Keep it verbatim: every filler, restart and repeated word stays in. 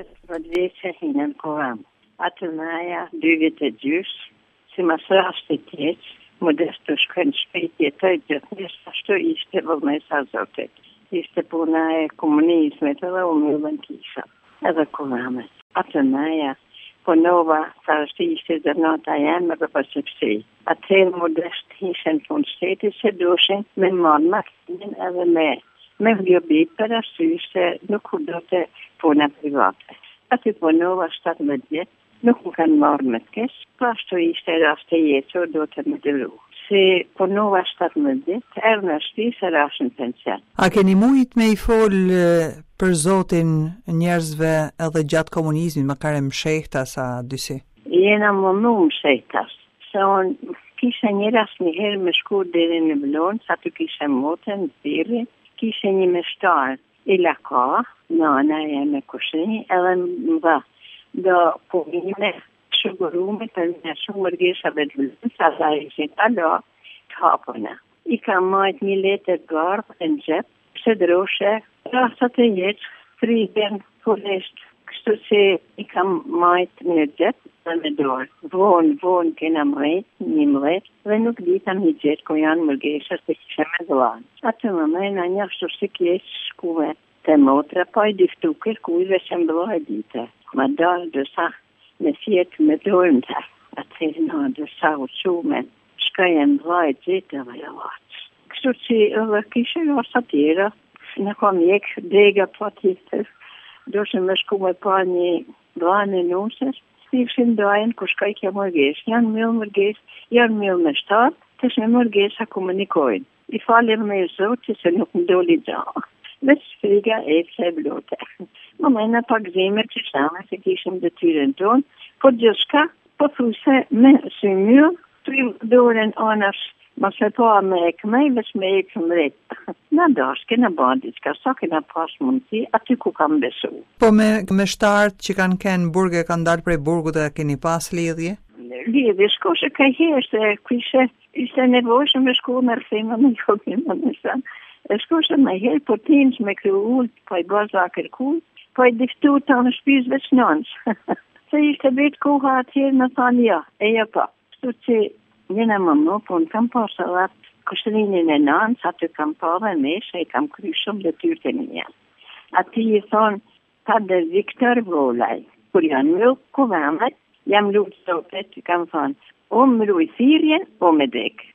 Ora, vad vet jag hinner koram. Att Maja duvet ett ljus, som är srastitet, modestos konspitiet, höjdet nästa stå iste vad man sazautet. Iste på när kommunismet eller omöjligen kisa. Eller koramet. Att Maja på nova sarstiste där något är hemma på succé. Att helt modest hisen från stedet så dåsen med manmakten eller med. Men vi bipar syse nu kunde på na privata. Att det på nova stat med det nu kan marmetkes pasto iste raste så då tar med det ro. Se på nova stat med det är nästis rasen pensa. A keni mujt me I fol për zotin njerëzve edhe gjatë komunizmit më kare mshehta sa dysi? Jena më më mshehtas. Se on kisha një rast një herë me shku deri në Vlorë, sa të kisha motën, thirrje, kisha një meshtar I laka, nana e me kushini, edhe më dha do punime shugurume për në shumë mërgeshave të Vlorës, sa da ishin alo të hapona. I kam majt një letër gardh në gjep, pse droshe, rasat e jetë, frigen, polesht, kështu që I kam majt në gjep dhe me dorë. Vonë, vonë kena mrejt, një mrejt, dhe nuk ditam një gjetë ko janë mërgeshës të kishe me dhlanë. Atë më mena një ashtu si kjeqë shkuve të motra, pa I diftu kërkujve që më dhlaj dita. Ma dalë dësa me fjetë me dorën të, atë e në dësa u qume, shka jenë dhlaj gjithë dhe javatë. Kështu që edhe kishe rasa tjera, në kom jek dega pa tjetër, do që më shku me pa një dhlanë e nusës, Stifshin dojnë ku shkaj kja mërgesh. Janë mjëllë mërgesh, janë mjëllë me shtatë, të shme mërgesh a komunikojnë. I falim me zotë se nuk më doli gjanë. Veç friga e fse blote. Më mena pak zime që shame se kishim dhe tyren tonë, po gjithka, po thuse me së mjëllë, të I më doren anash, ma se pa me e këmej, veç me e këmret. Në dash, kena bandit, ka sa kena pas mundësi, aty ku kam besu. Po me, me shtartë që kanë kenë burge, kanë dalë prej burgut dhe keni pas lidhje? Lidhje, shko që ka herë, se kishe, ishte nevojshme me shku me rëthema me jokin më nësa. Shko që me herë, po tinës me kryu ullë, po I baza kërkull, po I diftu të në shpiz veç nënës. Se ishte vetë koha atjerë në thanë ja, e ja pa. Shtu që njëna më më, po në kam pasë atë kushtërinin e nënës, aty kam pa dhe me, se I kam kry shumë dhe tyrë të një. Ati I thonë, ta dhe Viktor Volaj, kur janë më kuvamet, jam lutë sotet, I kam thonë, o më ruj thirjen, o me dek.